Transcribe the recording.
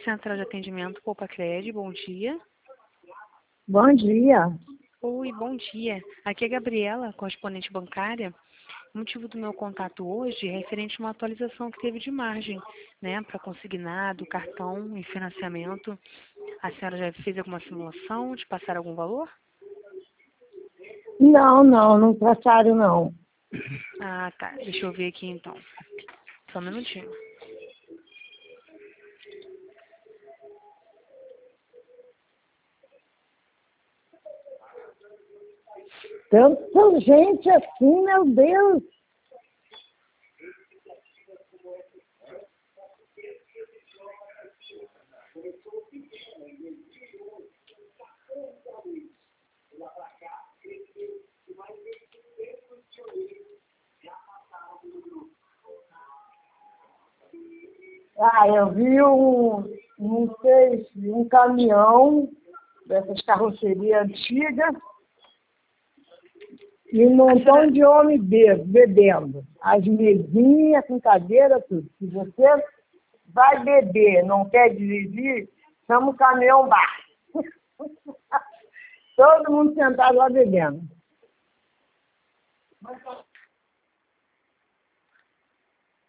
central de atendimento Poupa-Cred, bom dia. Bom dia. Oi, bom dia. Aqui é a Gabriela, correspondente bancária. O motivo do meu contato hoje é referente a uma atualização que teve de margem, né, para consignado, cartão e financiamento. A senhora já fez alguma simulação de passar algum valor? Não passaram não. Ah, tá. Deixa eu ver aqui então. Só um minutinho. Tanta gente assim, meu Deus. Eu vi um caminhão dessas carrocerias antigas e um montão de homem bebendo. As mesinhas com cadeira, tudo. Se você vai beber, não quer dirigir, chama o caminhão bar. Todo mundo sentado lá bebendo.